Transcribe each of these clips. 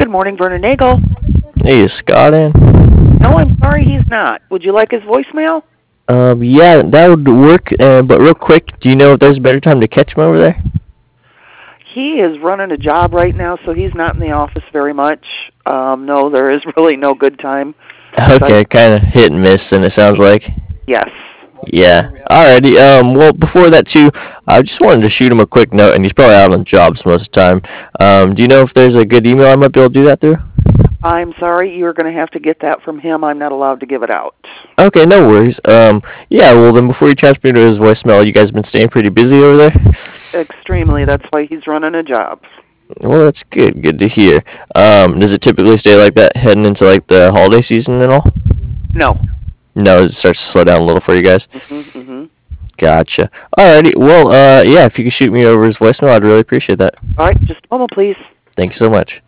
Good morning, Vernon Nagel. Hey, is Scott in? No, I'm sorry he's not. Would you like his voicemail? Yeah, that would work. But real quick, do you know if there's a better time to catch him over there? He is running a job right now, so he's not in the office very much. No, there is really no good time. Okay, kind of hit and miss, and it sounds like. Yes. Yeah. Alrighty. Well, before that too, I just wanted to shoot him a quick note, and he's probably out on jobs most of the time. Do you know if there's a good email I might be able to do that through? I'm sorry, you're going to have to get that from him. I'm not allowed to give it out. Okay, no worries. Yeah. Well, then before you transfer me to his voicemail, you guys been staying pretty busy over there. Extremely. That's why he's running a job. Well, that's good. Good to hear. Does it typically stay like that heading into like the holiday season and all? No. No, it starts to slow down a little for you guys. Mm-hmm. Gotcha. Alrighty. Well, yeah, if you could shoot me over his voicemail, I'd really appreciate that. All right, just a moment, please. Thank you so much.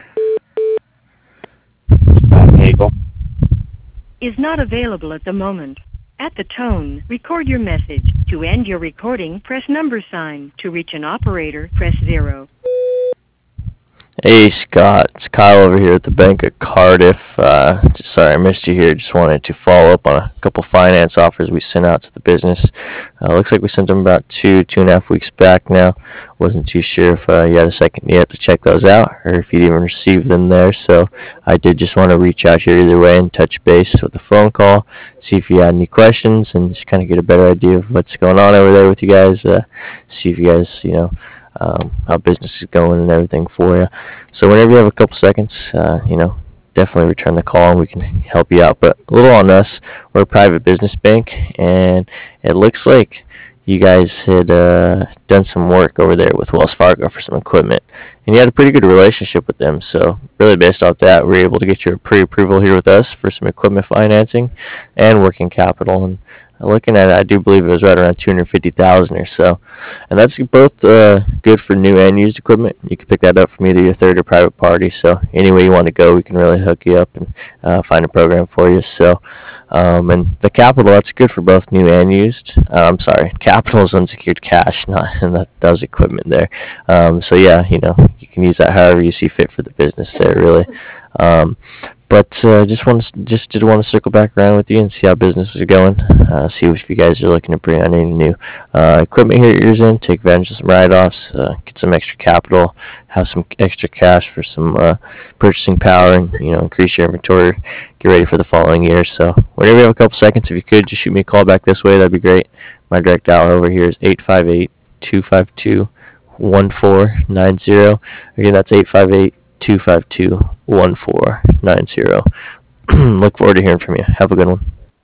Nagel. Is not available at the moment. At the tone, record your message. To end your recording, press $sign. To reach an operator, press 0. Hey, Scott. It's Kyle over here at the Bank of Cardiff. Sorry I missed you here. Just wanted to follow up on a couple finance offers we sent out to the business. Looks like we sent them about 2.5 weeks back now. Wasn't too sure if you had a second yet to check those out or if you'd even received them there. So I did just want to reach out here either way and touch base with a phone call, see if you had any questions, and just kind of get a better idea of what's going on over there with you guys. See if you guys, how business is going and everything for you. So whenever you have a couple seconds, definitely return the call and we can help you out. But a little on us, we're a private business bank, and it looks like you guys had done some work over there with Wells Fargo for some equipment, and you had a pretty good relationship with them. So really based off that, we were able to get your pre-approval here with us for some equipment financing and working capital. And looking at it, I do believe it was right around 250,000 or so, and that's both good for new and used equipment. You can pick that up from either your third or private party. So any way you want to go, we can really hook you up and find a program for you. So, and the capital, that's good for both new and used. I'm sorry, capital is unsecured cash, not and that does equipment there. So yeah, you can use that however you see fit for the business there, really. But just did want to circle back around with you and see how business is going. See if you guys are looking to bring on any new equipment here at yours in. Take advantage of some write-offs, get some extra capital, have some extra cash for some purchasing power, and increase your inventory. Get ready for the following year. So whenever you have a couple seconds, if you could just shoot me a call back this way, that'd be great. My direct dial over here is 858-252-1490. Again, that's 858-252-1490. Look forward to hearing from you. Have a good one.